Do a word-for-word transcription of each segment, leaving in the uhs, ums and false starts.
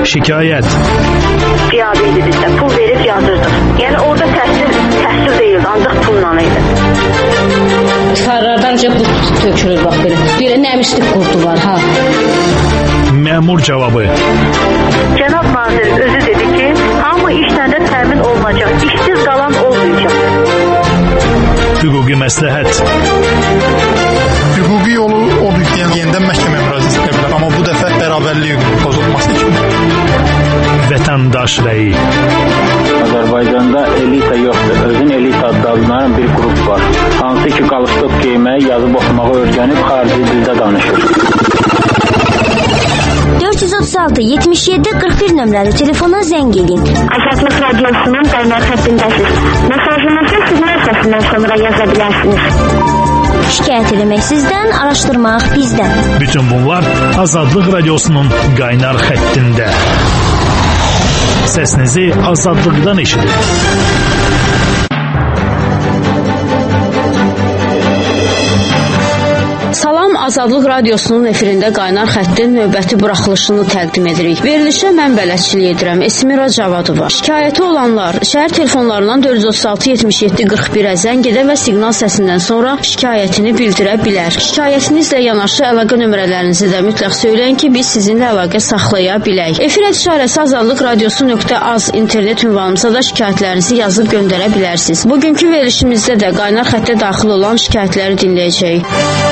şikayət. Cevabı idi bizdə. Pul verib yazırdıq. Yəni orada təhsil, təhsil deyildi, ancaq pulla idi. Divarlardan bu tökülür bax belə. Bir nəmişlik qurdu var ha. Məmur cavabı. Cənab nazir özü dedi ki, hamı işlə də təmin olunacaq, işsiz qalan olmayacaq. Hüquqi məsləhət. Hüquqi yolu odur ki, yəni yenidən məhkəməyə müraciət edə bilər, amma bu dəfə bərabərlik pozulması kimi. Vətəndaş rəyi. Azərbaycanda elita yoxdur. Özün elita adlanan bir qrup var. Hansı ki qalışdıq geyməyi, yazıb oxumağı öyrənib xarici dildə danışır. dörd yüz otuz altı yetmiş yeddi qırx bir nömrəli telefona zəng edin. Azadlıq radiosunun qaynar xəttindəsiz. Mesajınızı sizin səsindən sonra yaza bilərsiniz. Şikayət eləmək sizdən, araşdırmaq bizdən. Bütün bunlar Azadlıq radiosunun qaynar xəttində. Səsinizi azadlıqdan eşidin. Salam, Azadlıq radiosunun efirində qaynar xəttin növbəti buraxılışını təqdim edirik. Verilişə mən bələdçilik edirəm. Esmira Cavadova. Şikayəti olanlar şəhər telefonlarından dörd yüz otuz altı yetmiş yeddi qırx birə zəng edə və siqnal səsindən sonra şikayətini bildirə bilər. Şikayətinizlə yanaşı əlaqə nömrələrinizi də mütləq söyləyin ki, biz sizinlə əlaqə saxlaya bilək. Efir işarəsi azadlıq radiosu nöqtə az internet ünvanımıza da şikayətlərinizi yazıb göndərə bilərsiniz. Bugünkü verilişimizdə də qaynar xəttə daxil olan şikayətləri dinləyəcəyik.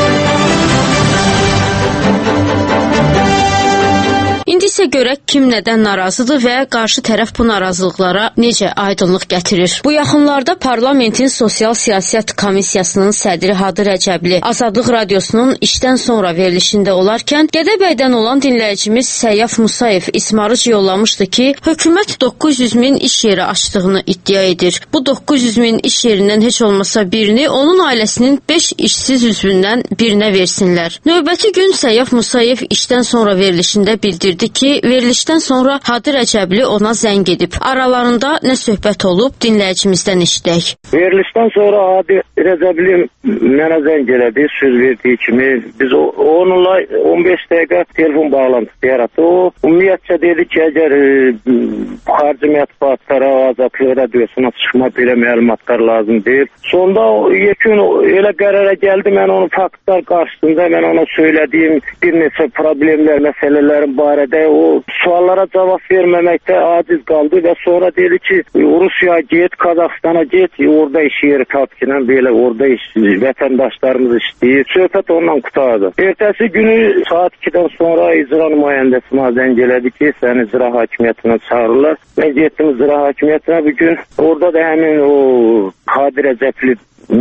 İndi isə görək kim nədən narazıdır və qarşı tərəf bu narazılıqlara necə aydınlıq gətirir. Bu yaxınlarda Parlamentin Sosial Siyasət Komissiyasının sədri Hadı Rəcəbli Azadlıq radiosunun işdən sonra verilişində olarkən Gədəbəydən olan dinləyicimiz Səyyaf Musayev ismarıc yollamışdı ki, hökumət doqquz yüz min iş yeri açdığını iddia edir. Bu doqquz yüz min iş yerindən heç olmasa birini onun ailəsinin beş işsiz üzvündən birinə versinlər. Növbəti gün Səyyaf Musayev işdən sonra verilişində bildirdi ki, verilişdən sonra Hadı Rəcəbli ona zəng edib. Aralarında nə söhbət olub, dinləyicimizdən eşidək. Verilişdən sonra Hadı Rəcəbli mənə zəng elədi, söz verdiyi kimi. Biz onunla on beş dəqiqə telefon bağlantısı yaratdı. O, ümumiyyətcə dedi ki, əgər e, xarici mətbuatlara, Azadlıq radiosuna çıxma belə məlumatlar lazım deyil. Sonda yekun elə qərara gəldi, mən onun faktlar qarşısında, mən ona söylədiyim bir neçə problemlər, məsələlərin barədə o suallara cavab verməməkdə aciz qaldı və sonra dedi ki, Rusya get, Qazaxstana get, orada iş yeri tapkilə belə orada iş, vətəndaşlarımız işləyir. Söhbət ondan qutardı. Ertəsi günü saat ikidən sonra icra nümayəndəsi zəng elədi ki, səni icra hakimiyyətinə çağırırlar. Mən getdim icra hakimiyyətinə bir gün. Orada da həmin o Hadı Rəcəbli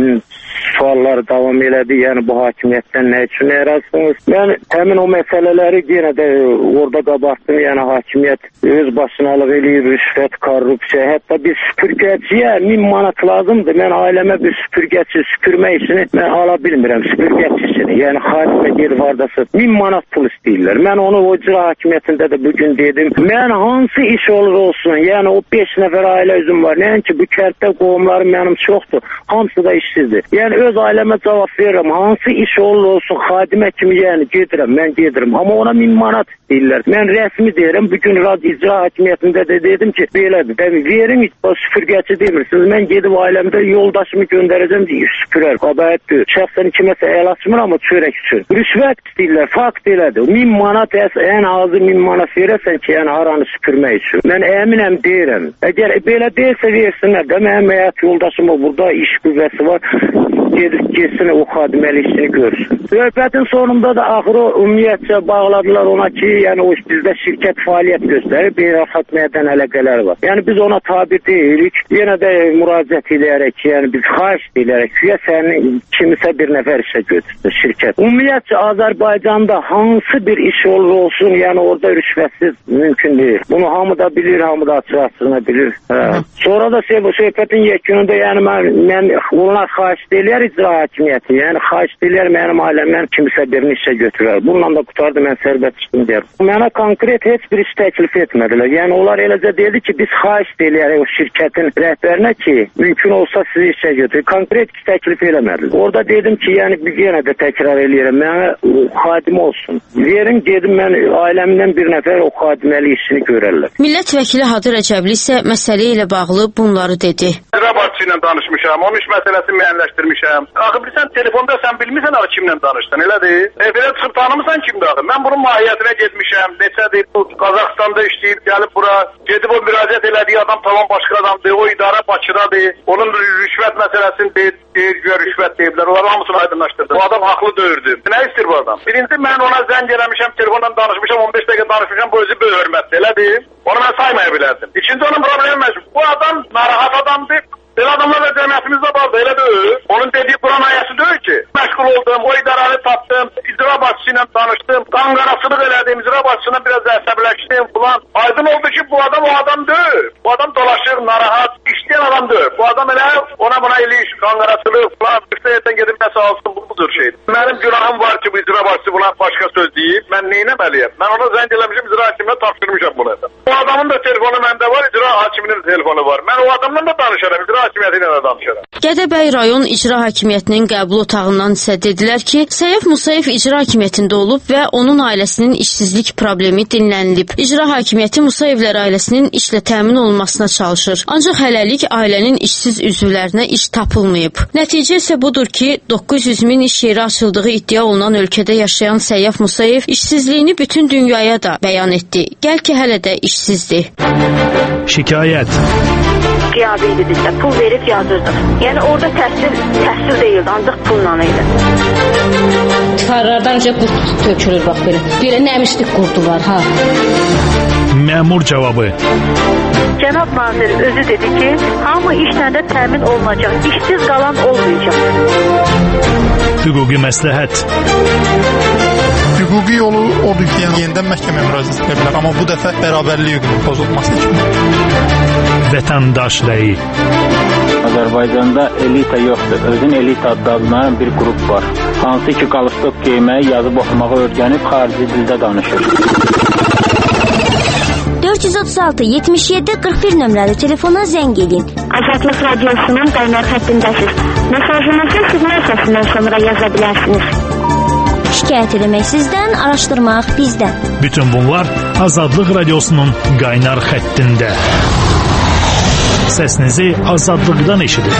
sualları davam elədi. Yəni bu hakimiyyətdən nə üçün ərazisiniz? Mən həmin o məsələləri yenə də orada qabartdım. Yəni hakimiyyət öz başınalıq eləyir, rüşvət, korrupsiya. Hətta bir süpürgəciyə min manat lazımdır. Mən ailəmə bir süpürgəçi süpürmə işini mən ala bilmirəm, süpürgəçisini. Yəni xaricdə yer vardası min manat pul istəyirlər. Mən onu o icra hakimiyyətində də bugün dedim. Mən hansı iş olur olsun, yəni o beş nəfər ailə üzüm var. Nəinki bu kənddə qohumlarım mənim çoxdur. Hamısı da işsizdir. Yəni öz ailəmə cavab verirəm. Hansı iş olur olsun, xadimə kimi yəni gedirəm, mən gedirəm. Amma ona min manat istəyirlər. Mən rəsmi deyirəm. Bugün radio icra hakimiyyətində də dedim ki, belədir. Dəmi verin, süpürgəçi demirsiniz. Mən gedib ailəmdə yoldaşımı göndərəcəm deyə süpürər. Qabayətdir. Şəxsən kiməsə əl açmır, amma çörək üçün. Rüşvət istəyirlər. Fakt elədir. Min manat ən azı min manat verəsən ki, yəni aranı süpürmək üçün. Mən əminəm deyirəm. Əgər belə deyilsə versinlər də, mənim həyat yoldaşıma burada iş qüvvəsi var. Gedib geçsin o xadiməli işini görsün. Söhbətin sonunda da axırı ümumiyyətcə bağladılar ona ki, yəni o bizdə şirkət fəaliyyət göstərir, beynəlxalq mədən əlaqələri var. Yəni biz ona tabi deyirik, yenə də müraciət edərək, yəni biz xahiş edərək ki, sənin kimisə bir nəfər işə götürsün şirkət. Ümumiyyətcə Azərbaycanda hansı bir iş olur olsun, yəni orada rüşvətsiz mümkün deyil. Bunu hamı da bilir, hamı da açıq-açığına bilir. Hə. Sonra da bu söhbətin yekununda yəni mən, mən onlar xahiş deyirlər icra hakimiyyəti, yəni xahiş edirlər mənim ailəmdən kimisə birini işə götürər. Bununla da qutardı, mən sərbəst çıxdım deyir. Mənə konkret heç bir iş təklif etmədilər. Yəni onlar eləcə dedi ki, biz xahiş edirik o şirkətin rəhbərinə ki, mümkün olsa sizi işə götürür. Konkret iş təklif eləmədilər. Orada dedim ki, yəni bir yenə də təkrar eləyirəm, mənə xadim olsun. Verin, gedim mən ailəmdən bir nəfər o xadiməli işini görərlər. Millət vəkili Hadi Rəcəbli isə məsələ ilə bağlı bunları dedi. İcra başçısı ilə danışmışam, onun iş məsələsini müəyyənləşdirmişəm. Axı bilirsən, telefonda sən bilmirsən axı kimlə danışdın, elədir? E, belə çıxıb tanımırsan kimdir axı? Mən bunun mahiyyətinə getmişəm, neçədir, bu Qazaxstanda işləyib, gəlib bura, gedib o müraciət elədiyi adam tamam başqa adamdır, o idarə Bakıdadır, onun rüşvət məsələsini deyir, deyir, gör, rüşvət deyiblər, onları hamısını aydınlaşdırdı. Bu adam haqlı döyürdü. Nə istəyir bu adam? Birinci, mən ona zəng eləmişəm, telefonla danışmışam, on beş dəqiqə danışmışam, bu özü böyük hörmətdir, elədir? Onu mən saymaya bilərdim. İkinci, onun problemi məşğul. Bu adam narahat adamdır. Belə adamlar da cəmiyyətimizdə vardı, elə deyil. Onun dediyi Quran ayəsi deyil ki. Məşğul oldum, o idarəni tapdım, icra başçısı ilə danışdım, qanqarasılıq elədim, icra başçısına biraz əsəbləşdim falan. Aydın oldu ki, bu adam o adam deyil. Bu adam dolaşır, narahat, işləyən adam deyil. Bu adam elə ona buna eliş, qanqarasılıq falan, üstəyətdən gedib nəsə alsın, bu budur şeydir. Mənim günahım var ki, bu icra başçısı buna başqa söz deyib, mən neynəməliyəm? Mən ona zəng eləmişim, icra hakimine tapşırmışam bunu. Bu adamın da telefonu məndə var, icra hakiminin telefonu var. Mən o adamla da danışaram, icra Gədəbəy rayon icra hakimiyyətinin qəbul otağından isə dedilər ki, Seyf Musayev icra hakimiyyətində olub və onun ailəsinin işsizlik problemi dinlənilib. İcra hakimiyyəti Musayevlər ailəsinin işlə təmin olunmasına çalışır. Ancaq hələlik ailənin işsiz üzvlərinə iş tapılmayıb. Nəticə isə budur ki, doqquz yüz min iş yeri açıldığı iddia olunan ölkədə yaşayan Seyf Musayev işsizliyini bütün dünyaya da bəyan etdi. Gəl ki, hələ də işsizdir. Şikayət. Qiyabi idi bizdə, pul verib yazırdı. Yəni orada təhsil, təhsil deyildi, ancaq pulla idi. Tıxarlardan öncə qurt tökülür, bax belə. Belə nəmişlik qurdu var, ha. Məmur cavabı. Cənab nazir özü dedi ki, hamı işlə də təmin olunacaq, işsiz qalan olmayacaq. Hüquqi məsləhət. Hüquqi yolu odur ki, yəni yenidən məhkəməyə müraciət edə bilər, amma bu dəfə bərabərlik hüququnun pozulması üçün. Vətəndaş rəyi. Azərbaycanda elita yoxdur. Özün elita adlanan bir qrup var. Hansı ki, qalstok geyməyi, yazıb oxumağı öyrənib xarici dildə danışır. dörd yüz otuz altı yetmiş yeddi qırx bir nömrəli telefona zəng edin. Azadlıq radiosunun qaynar xəttindəsiz. Mesajınızı siqnal səsindən sonra yaza bilərsiniz. Şikayət etmək sizdən, araşdırmaq bizdən. Bütün bunlar Azadlıq radiosunun qaynar xəttində. Səsinizi azadlıqdan eşidin.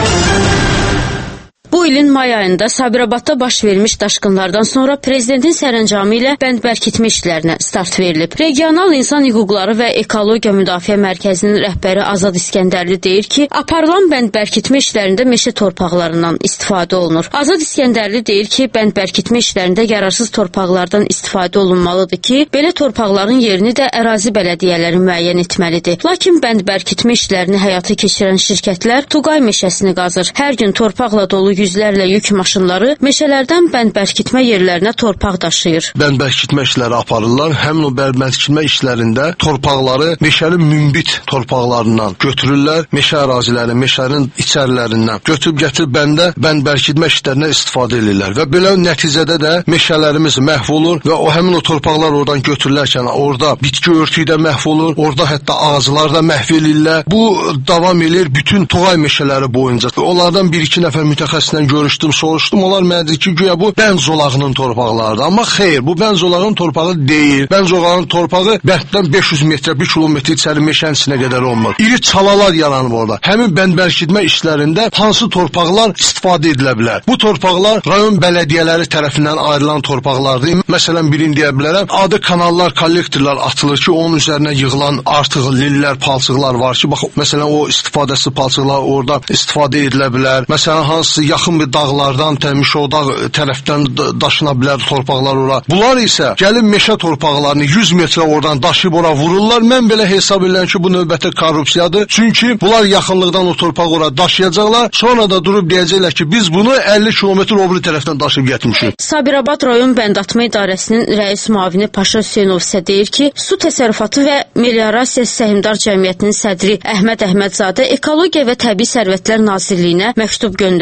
Bu ilin may ayında Sabirabadda baş vermiş daşqınlardan sonra prezidentin sərəncamı ilə bəndbərkitmə işlərinə start verilib. Regional İnsan Hüquqları və Ekologiya Müdafiə Mərkəzinin rəhbəri Azad İskəndərli deyir ki, aparılan bəndbərkitmə işlərində meşə torpaqlarından istifadə olunur. Azad İskəndərli deyir ki, bəndbərkitmə işlərində yararsız torpaqlardan istifadə olunmalıdır ki, belə torpaqların yerini də ərazi bələdiyyələri müəyyən etməlidir. Lakin bəndbərkitmə işlərini həyata keçirən şirkətlər Tuqay meşəsini qazır. Hər gün torpaqla dolu yüzlərlə yük maşınları meşələrdən bəndbərkitmə yerlərinə torpaq daşıyır. Bəndbərkitmə işləri aparırlar. Həmin o bəndbərkitmə işlərində torpaqları meşənin münbit torpaqlarından götürürlər. Meşə əraziləri, meşənin içərilərindən götürüb gətirib bəndə bəndbərkitmə işlərinə istifadə edirlər. Və belə nəticədə də meşələrimiz məhv olur və o həmin o torpaqlar oradan götürülərkən orada bitki örtüyü də məhv olur. Orada hətta ağaclar da məhv edirlər. Bu davam edir bütün Tuğay meşələri boyunca. Onlardan bir-iki nəfər mütəxəssis görüşdüm, soruşdum. Onlar mənə dedi ki, güya bu Bən zolağının torpaqlarıdır. Amma xeyr, bu Bən zolağının torpağı deyil. Bən zolağının torpağı bənddən beş yüz metrə, bir kilometr içəri meşənin içinə qədər olmur. İri çalalar yaranıb orada. Həmin bəndbərkitmə işlərində hansı torpaqlar istifadə edilə bilər? Bu torpaqlar rayon bələdiyyələri tərəfindən ayrılan torpaqlardır. Məsələn, birini deyə bilərəm, adı kanallar, kollektorlar atılır ki, onun üzərinə yığılan artıq lillər, palçıqlar var ki, bax, məsələn, o istifadəsi palçıqlar orada istifadə edilə bilər. Məsələn, hansı yaxın bir dağlardan, Mişodağ tərəfdən daşına bilər torpaqlar ora. Bunlar isə gəlib meşə torpaqlarını yüz metrə oradan daşıyıb ora vururlar. Mən belə hesab edirəm ki, bu növbəti korrupsiyadır. Çünki bunlar yaxınlıqdan o torpağı ora daşıyacaqlar. Sonra da durub deyəcəklər ki, biz bunu əlli kilometr o biri tərəfdən daşıyıb gətirmişik. Sabirabad rayon bəndatma idarəsinin rəis müavini Paşa Hüseynov isə deyir ki, su təsərrüfatı və meliorasiya səhmdar cəmiyyətinin sədri Əhməd Əhmədzadə Ekologiya və Təbii Sərvətlər Nazirliyinə məktub göndərib.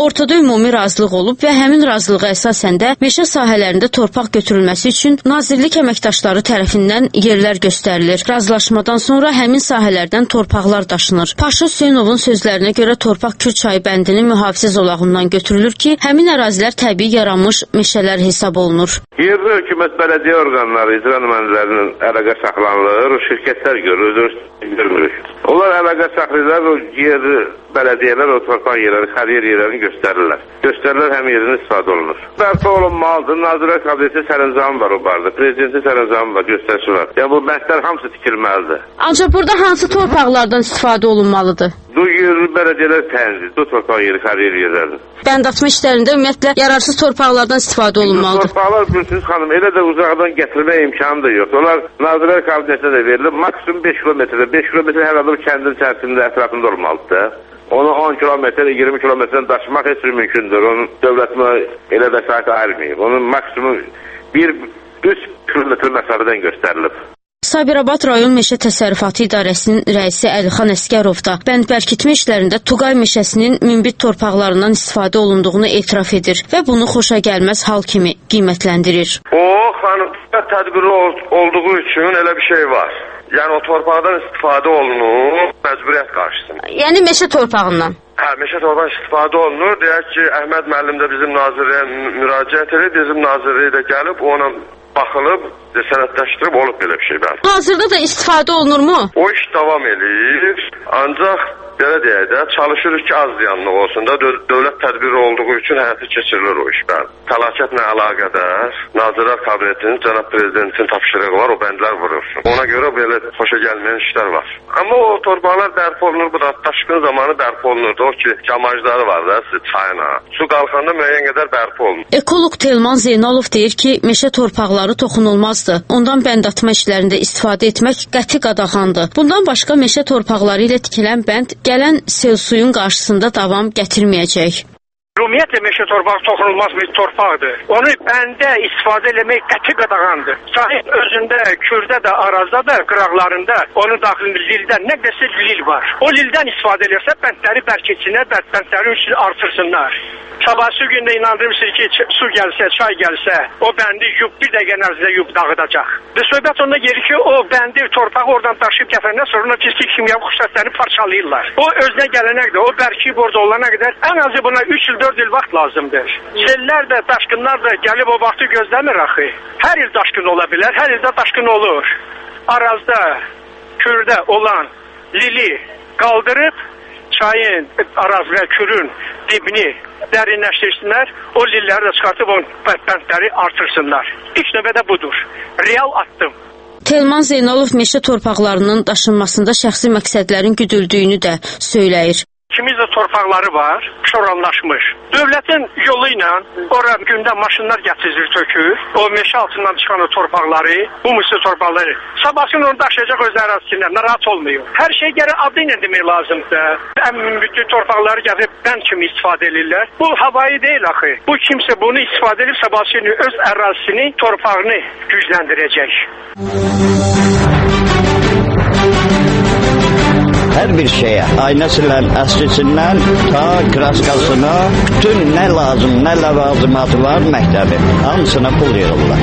ortada ümumi razılıq olub və həmin razılığa əsasən də meşə sahələrində torpaq götürülməsi üçün Nazirlik əməkdaşları tərəfindən yerlər göstərilir. Razılaşmadan sonra həmin sahələrdən torpaqlar daşınır. Paşa Hüseynovun sözlərinə görə torpaq Kür çayı bəndinin mühafizə zolağından götürülür ki, həmin ərazilər təbii yaranmış meşələr hesab olunur. Yerli hökumət bələdiyyə orqanları, icra nümayəndələrinin əlaqə saxlanılır, şirkətlər görür, görmürük. Onlar əlaqə saxlayırlar, o yerli bələdiyyələr o torpaq yerləri, xəriyer yerlərini göstərirlər. Göstərirlər, həm yerindən istifadə olunur. Bərpa olunmalıdır, Nazirlər Kabineti sərəncamı var o barədə, Prezidentin sərəncamı var, göstərişi var. Yəni bu bəndlər hamısı tikilməlidir. Ancaq burada hansı torpaqlardan istifadə olunmalıdır? Bu yerli bələdiyyələr tənzir, bu torpaq yeri, xəriyer yerlərini. Bəndasma işlərində ümumiyyətlə yararsız torpaqlardan istifadə olunmalıdır. Torpaqlar bilirsiniz xanım, elə də uzaqdan gətirmək imkanı da yox. Onlar Nazirlər Kabinetinə də verilir, maksimum beş kilometrdə, beş kilometr hər adam kəndin içərisində, ətrafında olmalıdır. Onu on kilometr, iyirmi kilometrdən daşımaq heç bir mümkündür. Onun dövlətimə elə vəsait ayırmayıb. Onun maksimum bir üç kilometr məsafədən göstərilib. Sabirabad rayon meşə təsərrüfatı idarəsinin rəisi Əlixan Əskərov da bənd bərkitmə işlərində Tuqay meşəsinin münbit torpaqlarından istifadə olunduğunu etiraf edir və bunu xoşa gəlməz hal kimi qiymətləndirir. O, xanım, tədbiri olduğu üçün elə bir şey var. Yəni o torpaqdan istifadə olunur, məcburiyyət qarşısında. Yəni meşə torpağından? Hə, meşə torpağından istifadə olunur. Deyək ki, Əhməd müəllim də bizim nazirliyə müraciət edir, bizim nazirliyə də gəlib ona baxılıb, sənədləşdirib olub belə bir şey bəli. Hazırda da istifadə olunurmu? O iş davam edir, ancaq belə deyək də, çalışırıq ki, az ziyanlıq olsun da, dövlət tədbiri olduğu üçün həyata keçirilir o iş bəli. Fəlakətlə əlaqədar Nazirlər Kabinetinin, cənab Prezidentin tapşırığı var, o bəndlər vurursun. Ona görə belə xoşa gəlməyən işlər var. Amma o torpaqlar bərpa olunur, bu da daşqın zamanı bərpa olunurdu. O ki, camajları var da, çayına. Su qalxanda müəyyən qədər bərpa olunur. Ekoloq Telman Zeynalov deyir ki, meşə torpaqları toxunulmazdı. Ondan bəndatma işlərində istifadə etmək qəti qadağandır. Bundan başqa meşə torpaqları ilə tikilən bənd gələn sel suyun qarşısında davam gətirməyəcək. Ümumiyyətlə meşə torpağı toxunulmaz bir torpaqdır. Onu bəndə istifadə etmək qəti qadağandır. Sahib özündə, Kürdə də, Arazda da, qıraqlarında onun daxilində lildən nə qədər lil var. O lildən istifadə edirsə bəndləri bərkitsinlər, bəndləri üçün artırsınlar. Sabahsı gündə inandırırsınız ki, su gəlsə, çay gəlsə, o bəndi yub, bir dəqiqə ərzində yub dağıdacaq. Və söhbət onda gelir ki, o bəndi, torpağı oradan daşıyıb gətirəndən sonra ona fizik kimyəvi xüsusiyyətlərini parçalayırlar. O özünə gələnə qədər, o bərkiyib orada olana qədər ən azı buna üç il dörd il vaxt lazımdır. Sellər də, daşqınlar da gəlib o vaxtı gözləmir axı. Hər il daşqın ola bilər, hər ildə daşqın olur. Arazda, Kürdə olan lili qaldırıb, çayın, Araz və Kürün dibini dərinləşdirsinlər, o lilləri də çıxartıb o bəndləri artırsınlar. İlk növbədə budur. Real addım. Telman Zeynalov meşə torpaqlarının daşınmasında şəxsi məqsədlərin güdüldüyünü də söyləyir. İkimiz də torpaqları var, şoranlaşmış. Dövlətin yolu ilə ora gündə maşınlar gətirilir, tökür. O meşə altından çıxan o torpaqları, bu meşə torpaqları. Sabahsın onu daşıyacaq öz ərazisindən, narahat olmuyor. Hər şey gərək adı ilə demək lazımdır. Ən bütün torpaqları gətirib bənd kimi istifadə edirlər. Bu havayı deyil axı. Bu kimsə bunu istifadə edib sabahsın öz ərazisini, torpağını gücləndirəcək. Hər bir şeyə, aynəsindən, əslisindən, ta kraskasına, bütün nə lazım, nə ləvazimatı var məktəbi, hamısına pul yığırlar.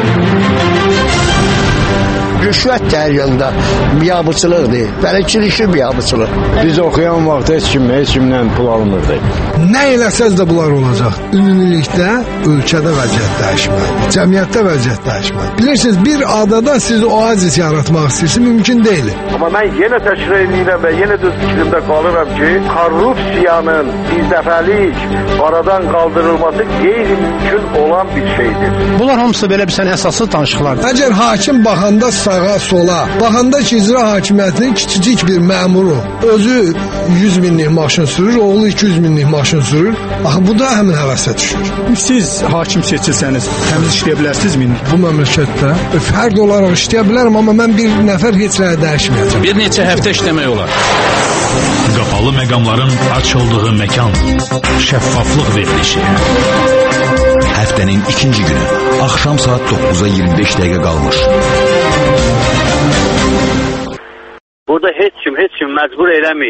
Rüşvət cəryanında biabıçılıqdır, bələdçilikli biabıçılıq. Biz oxuyan vaxt heç kim, heç kimdən pul almırdı. Nə eləsəz də bunlar olacaq. Ümumilikdə ölkədə vəziyyət dəyişməlidir, cəmiyyətdə vəziyyət dəyişməlidir. Bilirsiniz, bir adada siz oazis yaratmaq istəyirsiniz, mümkün deyil. Amma mən yenə təkrar edirəm və yenə də fikrimdə qalıram ki, korrupsiyanın birdəfəlik aradan qaldırılması qeyri-mümkün olan bir şeydir. Bunlar hamısı belə bir sən əsaslı danışıqlardır. Əgər hakim baxanda sağa, sola, baxanda ki, icra hakimiyyətinin kiçicik bir məmuru özü yüz minlik maşın sürür, oğlu iki yüz minlik maşın sürür. Axı, bu da həmin həvəsə düşür. Siz hakim seçilsəniz, təmiz işləyə bilərsiniz mi? Bu məmləkətdə fərd olaraq işləyə bilərəm, amma mən bir nəfər heç nəyə dəyişməyəcəm. Bir neçə həftə işləmək olar. Qapalı məqamların açıldığı məkan, şəffaflıq verilişi. Həftənin ikinci günü, axşam saat dokkuza iyirmi beş dəqiqə qalmış. Burada heç kim, heç kim məcbur eləməyib.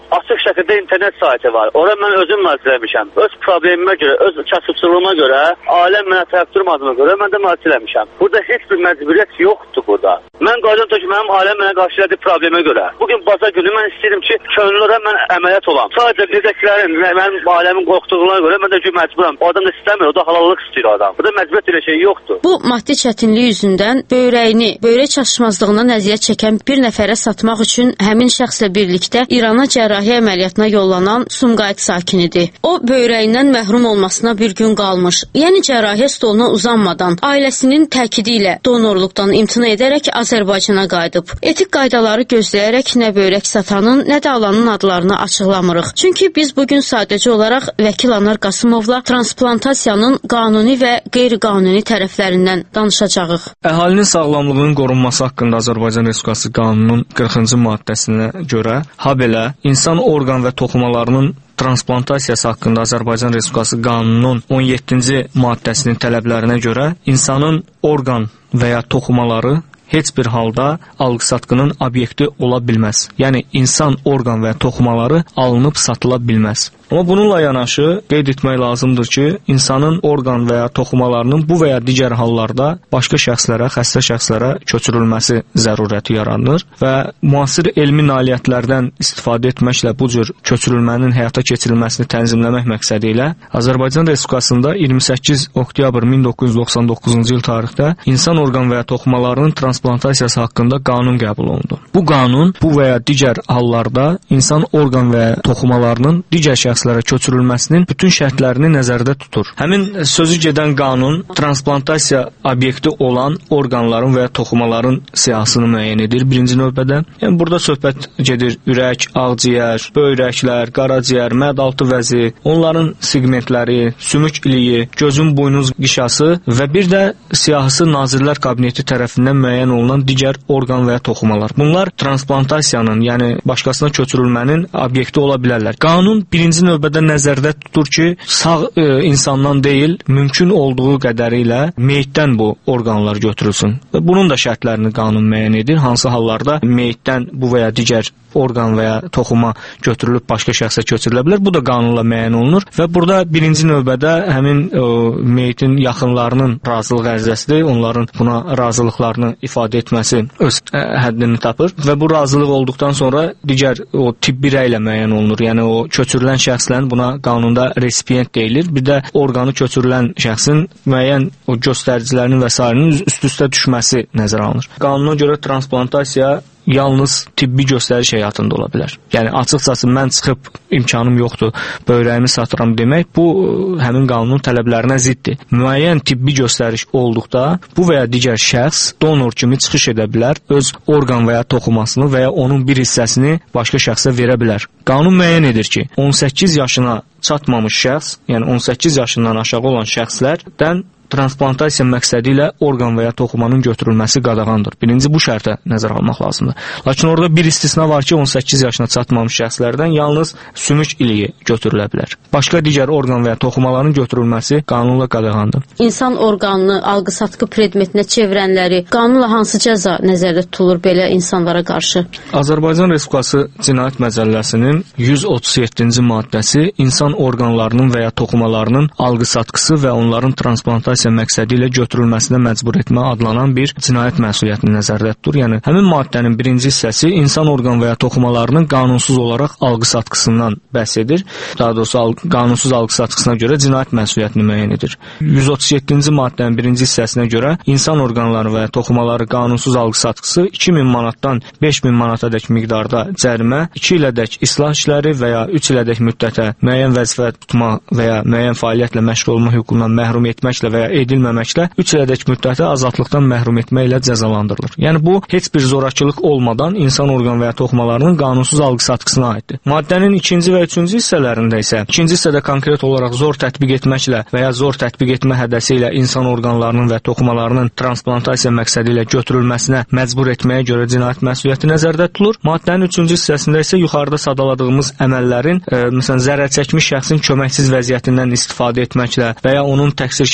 açıq şəkildə internet saytı var. Ora mən özüm müraciət etmişəm. Öz problemimə görə, öz kasıbçılığıma görə, ailəm mənə tərəf durmadığına görə mən də müraciət etmişəm. Burada heç bir məcburiyyət yoxdur burada. Mən qayıdım ki, mənim ailəm mənə qarşı elədiyi problemə görə. Bugün bazar günü mən istəyirəm ki, könüllülərə mən əməliyyat olam. Sadəcə bizdəkilərin, mənim ailəmin qorxduğuna görə mən də ki, məcburam. O adam da istəmir, o da halallıq istəyir o adam. Burada məcburiyyət elə şey yoxdur. Bu maddi çətinlik yüzündən böyrəyini, böyrək çatışmazlığından əziyyət çəkən bir nəfərə satmaq üçün həmin şəxslə birlikdə İrana cərrahi əməliyyatına yollanan Sumqayıt sakinidir. O böyrəyindən məhrum olmasına bir gün qalmış. Yəni cərrahiyyə stoluna uzanmadan ailəsinin təkidi ilə donorluqdan imtina edərək Azərbaycana qayıdıb. Etik qaydaları gözləyərək nə böyrək satanın, nə də alanın adlarını açıqlamırıq. Çünki biz bugün sadəcə olaraq vəkil Anar Qasımovla transplantasiyanın qanuni və qeyri-qanuni tərəflərindən danışacağıq. Əhalinin sağlamlığının qorunması haqqında Azərbaycan Respublikası qanununun qırxıncı maddəsinə görə, habelə insan orqan və toxumalarının transplantasiya haqqında Azərbaycan Respublikası qanununun on yeddinci maddəsinin tələblərinə görə insanın orqan və ya toxumaları heç bir halda alqı-satqının obyekti ola bilməz. Yəni insan orqan və toxumaları alınıb satıla bilməz. Amma bununla yanaşı qeyd etmək lazımdır ki, insanın orqan və ya toxumalarının bu və ya digər hallarda başqa şəxslərə, xəstə şəxslərə köçürülməsi zərurəti yaranır və müasir elmi nailiyyətlərdən istifadə etməklə bu cür köçürülmənin həyata keçirilməsini tənzimləmək məqsədi ilə Azərbaycan Respublikasında iyirmi səkkiz oktyabr min doqquz yüz doxsan doqquzuncu il tarixdə insan orqan və ya toxumalarının transplantasiya haqqında qanun qəbul olundu. Bu qanun bu və ya digər hallarda insan orqan və ya toxumalarının digər şəxslərə köçürülməsinin bütün şərtlərini nəzərdə tutur. Həmin sözü gedən qanun transplantasiya obyekti olan orqanların və ya toxumaların siyahısını müəyyən edir birinci növbədə. Yəni burada söhbət gedir ürək, ağciyər, böyrəklər, qaraciyər, mədaltı vəzi, onların segmentləri, sümük iliyi, gözün buynuz qişası və bir də siyahısı Nazirlər Kabineti tərəfindən müəyyən olunan digər orqan və ya toxumalar. Bunlar transplantasiyanın, yəni başqasına köçürülmənin obyekti ola bilərlər. Qanun birinci növbədə nəzərdə tutur ki, sağ e, insandan deyil, mümkün olduğu qədəri ilə meyitdən bu orqanlar götürülsün. Və bunun da şərtlərini qanun müəyyən edir. Hansı hallarda meyitdən bu və ya digər orqan və ya toxuma götürülüb başqa şəxsə köçürülə bilər. Bu da qanunla müəyyən olunur və burada birinci növbədə həmin o, meyitin yaxınlarının razılıq ərizəsidir. Onların buna razılıqlarını ifadə etməsi öz ə, həddini tapır və bu razılıq olduqdan sonra digər o tibbi rəylə müəyyən olunur. Yəni o köçürülən şəxslərin buna qanunda resipient deyilir. Bir də orqanı köçürülən şəxsin müəyyən o göstəricilərinin və sairinin üst-üstə düşməsi nəzərə alınır. Qanuna görə transplantasiya yalnız tibbi göstəriş həyatında ola bilər. Yəni açıqcası mən çıxıb imkanım yoxdur, böyrəyimi satıram demək bu həmin qanunun tələblərinə ziddir. Müəyyən tibbi göstəriş olduqda bu və ya digər şəxs donor kimi çıxış edə bilər, öz orqan və ya toxumasını və ya onun bir hissəsini başqa şəxsə verə bilər. Qanun müəyyən edir ki, on səkkiz yaşına çatmamış şəxs, yəni on səkkiz yaşından aşağı olan şəxslərdən transplantasiya məqsədi ilə orqan və ya toxumanın götürülməsi qadağandır. Birinci bu şərtə nəzər almaq lazımdır. Lakin orada bir istisna var ki, on səkkiz yaşına çatmamış şəxslərdən yalnız sümük iliyi götürülə bilər. Başqa digər orqan və ya toxumaların götürülməsi qanunla qadağandır. İnsan orqanını alqı-satqı predmetinə çevirənləri qanunla hansı cəza nəzərdə tutulur belə insanlara qarşı? Azərbaycan Respublikası Cinayət Məcəlləsinin yüz otuz yeddinci maddəsi insan orqanlarının və ya toxumalarının alqı-satqısı və onların transplantasiya məqsədi ilə götürülməsinə məcbur etmə adlanan bir cinayət məsuliyyətini nəzərdə tutur. Yəni həmin maddənin birinci hissəsi insan orqan və ya toxumalarının qanunsuz olaraq alqı-satqısından bəhs edir. Daha doğrusu al qanunsuz alqı-satqısına görə cinayət məsuliyyətini müəyyən edir. yüz otuz yeddinci maddənin birinci hissəsinə görə insan orqanları və ya toxumaları qanunsuz alqı-satqısı iki min manatdan beş min manatadək miqdarda cərimə, iki ilədək islah işləri və ya üç ilədək müddətə müəyyən vəzifə tutma və ya müəyyən fəaliyyətlə məşğul olma hüququndan məhrum etməklə və ya edilməməklə üç ilədək müddəti azadlıqdan məhrum etmə ilə cəzalandırılır. Yəni bu heç bir zorakılıq olmadan insan orqan və ya toxumalarının qanunsuz alqı-satqısına aiddir. Maddənin ikinci və üçüncü hissələrində isə ikinci hissədə konkret olaraq zor tətbiq etməklə və ya zor tətbiq etmə hədəsi ilə insan orqanlarının və toxumalarının transplantasiya məqsədi ilə götürülməsinə məcbur etməyə görə cinayət məsuliyyəti nəzərdə tutulur. Maddənin üçüncü hissəsində isə yuxarıda sadaladığımız əməllərin e, məsələn zərər çəkmiş şəxsin köməksiz vəziyyətindən istifadə etməklə və ya onun təqsirkar şəxsdən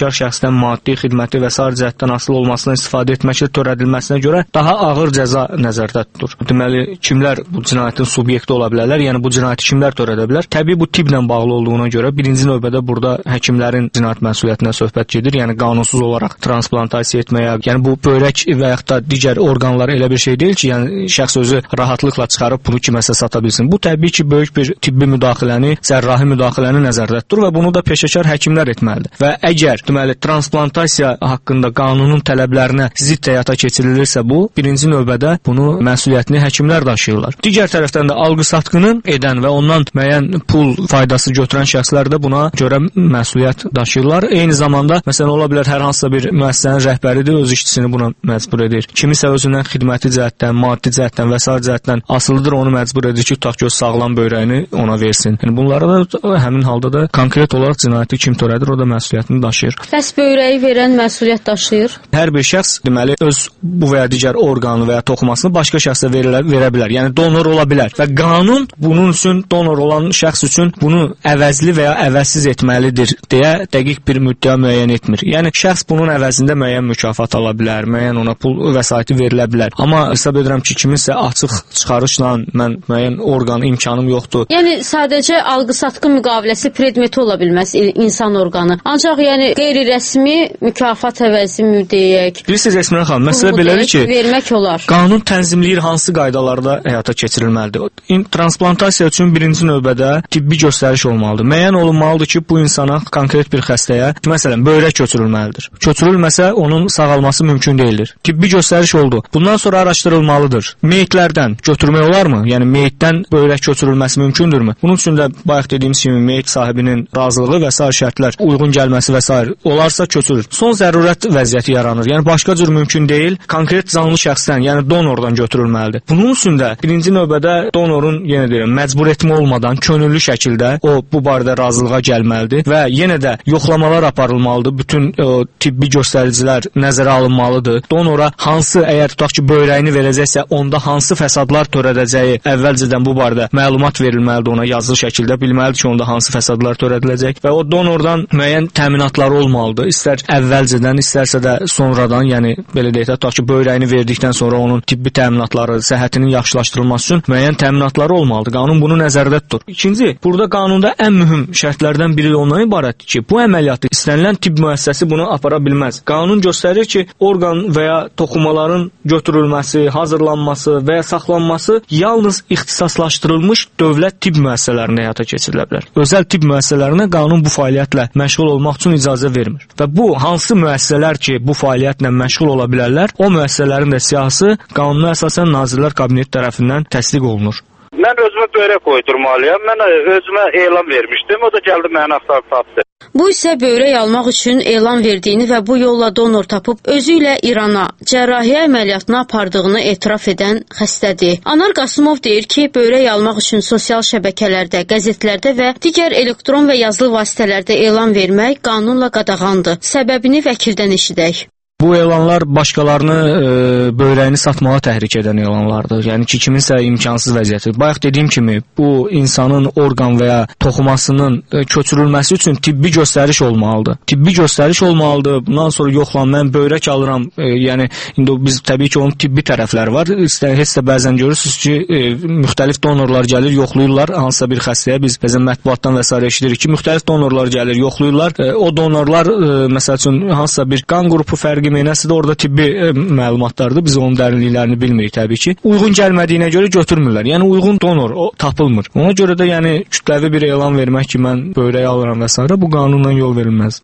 istənilən maddi, xidməti və sair cəhətdən asılı olmasından istifadə etməklə törədilməsinə görə daha ağır cəza nəzərdə tutulur. Deməli, kimlər bu cinayətin subyekti ola bilərlər? Yəni bu cinayəti kimlər törədə bilər? Təbii bu tiplə bağlı olduğuna görə birinci növbədə burada həkimlərin cinayət məsuliyyətindən söhbət gedir. Yəni qanunsuz olaraq transplantasiya etməyə, yəni bu böyrək və yaxud da digər orqanlar elə bir şey deyil ki, yəni şəxs özü rahatlıqla çıxarıb bunu kiməsə sata bilsin. Bu təbii ki, böyük bir tibbi müdaxiləni, cərrahi müdaxiləni nəzərdə tutur və bunu da peşəkar həkimlər etməlidir. Və əgər deməli transplantasiya haqqında qanunun tələblərinə zidd həyata keçirilirsə bu, birinci növbədə bunu məsuliyyətini həkimlər daşıyırlar. Digər tərəfdən də alqı-satqını edən və ondan müəyyən pul faydası götürən şəxslər də buna görə məsuliyyət daşıyırlar. Eyni zamanda məsələn ola bilər hər hansısa bir müəssisənin rəhbəridir, öz işçisini buna məcbur edir. Kimisə özündən xidməti cəhətdən, maddi cəhətdən və sair cəhətdən asılıdır, onu məcbur edir ki, tutaq ki, o sağlam böyrəyini ona versin. Yəni bunlara da həmin halda da konkret olaraq cinayəti kim törədir, o da məsuliyyətini daşıyır. Bəs böyrəyi verən məsuliyyət daşıyır? Hər bir şəxs deməli öz bu və ya digər orqanı və ya toxumasını başqa şəxsə verilə, verə bilər. Yəni donor ola bilər və qanun bunun üçün donor olan şəxs üçün bunu əvəzli və ya əvəzsiz etməlidir deyə dəqiq bir müddəa müəyyən etmir. Yəni şəxs bunun əvəzində müəyyən mükafat ala bilər, müəyyən ona pul vəsaiti verilə bilər. Amma hesab edirəm ki, kiminsə açıq çıxarışla mən müəyyən orqan imkanım yoxdur. Yəni sadəcə alqı-satqı müqaviləsi predmeti ola bilməz insan orqanı. Ancaq yəni qeyri-rəsmi mükafat əvəzi mi deyək? Bilirsiniz Əsmərə xanım, məsələ belədir ki, vermək olar. Qanun tənzimləyir hansı qaydalarda həyata keçirilməlidir. Transplantasiya üçün birinci növbədə tibbi göstəriş olmalıdır. Müəyyən olunmalıdır ki, bu insana konkret bir xəstəyə, məsələn, böyrək köçürülməlidir. Köçürülməsə onun sağalması mümkün deyildir. Tibbi göstəriş oldu. Bundan sonra araşdırılmalıdır. Meyitlərdən götürmək olarmı? Yəni meyitdən böyrək köçürülməsi mümkündürmü? Bunun üçün də bayaq dediyimiz kimi meyit sahibinin razılığı və sair şərtlər uyğun gəlməsi və sair olarsa köçürür. Son zərurət vəziyyəti yaranır. Yəni başqa cür mümkün deyil. Konkret canlı şəxsdən, yəni donordan götürülməlidir. Bunun üçün də birinci növbədə donorun, yenə deyirəm, məcbur etmə olmadan könüllü şəkildə o bu barədə razılığa gəlməlidir və yenə də yoxlamalar aparılmalıdır. Bütün o, tibbi göstəricilər nəzərə alınmalıdır. Donora hansı, əgər tutaq ki, böyrəyini verəcəksə, onda hansı fəsadlar törədəcəyi əvvəlcədən bu barədə məlumat verilməlidir ona yazılı şəkildə. Bilməlidir ki, onda hansı fəsadlar törədiləcək və o donordan müəyyən təminatları olmalıdır. İstər əvvəlcədən, istərsə də sonradan, yəni belə deyək də, tutaq ki, böyrəyini verdikdən sonra onun tibbi təminatları, səhhətinin yaxşılaşdırılması üçün müəyyən təminatları olmalıdır. Qanun bunu nəzərdə tutur. İkinci, burada qanunda ən mühüm şərtlərdən biri ondan ibarətdir ki, bu əməliyyatı istənilən tibb müəssisəsi bunu apara bilməz. Qanun göstərir ki, orqan və ya toxumaların götürülməsi, hazırlanması və ya saxlanması yalnız ixtisaslaşdırılmış dövlət tibb müəssisələrində həyata keçirilə bilər. Özəl tibb müəssisələrinə qanun bu fəaliyyətlə məşğul olmaq üçün icazə vermir. Və bu hansı müəssisələr ki, bu fəaliyyətlə məşğul ola bilərlər, o müəssisələrin də siyahısı qanuna əsasən Nazirlər Kabineti tərəfindən təsdiq olunur. Mən özümə böyrək qoydurmalıyam. Mən özümə elan vermişdim. O da gəldi məni axtarıb tapdı. Bu isə böyrək almaq üçün elan verdiyini və bu yolla donor tapıb özü ilə İrana cərrahiyyə əməliyyatına apardığını etiraf edən xəstədir. Anar Qasımov deyir ki, böyrək almaq üçün sosial şəbəkələrdə, qəzetlərdə və digər elektron və yazılı vasitələrdə elan vermək qanunla qadağandır. Səbəbini vəkildən eşidək. Bu elanlar başqalarını e, böyrəyini satmağa təhrik edən elanlardır. Yəni ki, kiminsə imkansız vəziyyətidir. Bayaq dediyim kimi, bu insanın orqan və ya toxumasının e, köçürülməsi üçün tibbi göstəriş olmalıdır. Tibbi göstəriş olmalıdır. Bundan sonra yoxlan, mən böyrək alıram. E, yəni indi biz təbii ki, onun tibbi tərəfləri var. İstər heç də bəzən görürsüz ki, e, müxtəlif donorlar gəlir, yoxlayırlar hansısa bir xəstəyə. Biz bəzən mətbuatdan və sair eşidirik ki, müxtəlif donorlar gəlir, yoxlayırlar. E, o donorlar e, məsəl üçün hansısa bir qan qrupu fərqi Nəsə də orada tibbi e, məlumatlardır. Biz onun dərinliklərini bilmirik təbii ki. Uyğun gəlmədiyinə görə götürmürlər. Yəni uyğun donor o tapılmır. Ona görə də yəni kütləvi bir elan vermək ki, mən böyrək alıram və s. bu qanunla yol verilməz.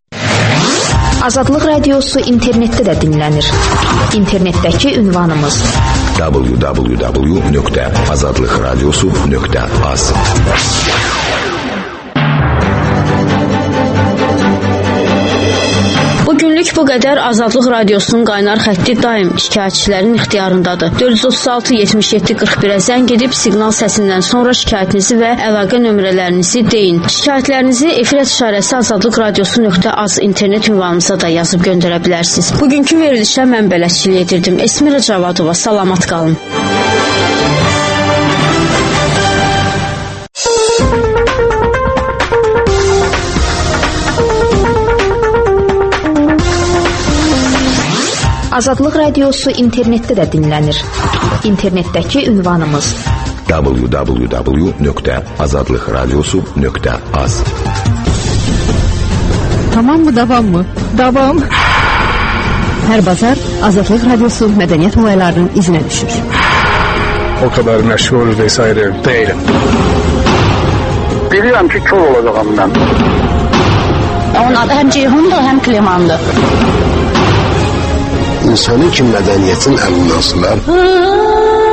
Azadlıq radiosu internetdə də dinlənir. İnternetdəki ünvanımız w w w nöqtə azadlıq radiosu nöqtə az. Bugünlük bu qədər. Azadlıq Radiosunun qaynar xətti daim şikayətçilərin ixtiyarındadır. dörd yüz otuz altı yetmiş yeddi qırx birə zəng edib siqnal səsindən sonra şikayətinizi və əlaqə nömrələrinizi deyin. Şikayətlərinizi efir işarəsi azadlıq radiosu nöqtə az internet ünvanımıza da yazıb göndərə bilərsiniz. Bugünkü verilişə mən bələdçilik edirdim. Esmira Cavadova, salamat qalın. Azadlıq Radiosu internetdə də dinlənir. İnternetdəki ünvanımız w w w nöqtə azadlıq radiosu nöqtə az. Tamam mı, davam mı? Davam. Hər bazar Azadlıq Radiosu mədəniyyət olaylarının izinə düşür. O kadar məşğul vesaire değilim. Bilirəm ki, kör olacağam mən. Onun adı həm Ceyhundur, həm Klimandır. İnsanı ki, mədəniyyətin əlindən sılar.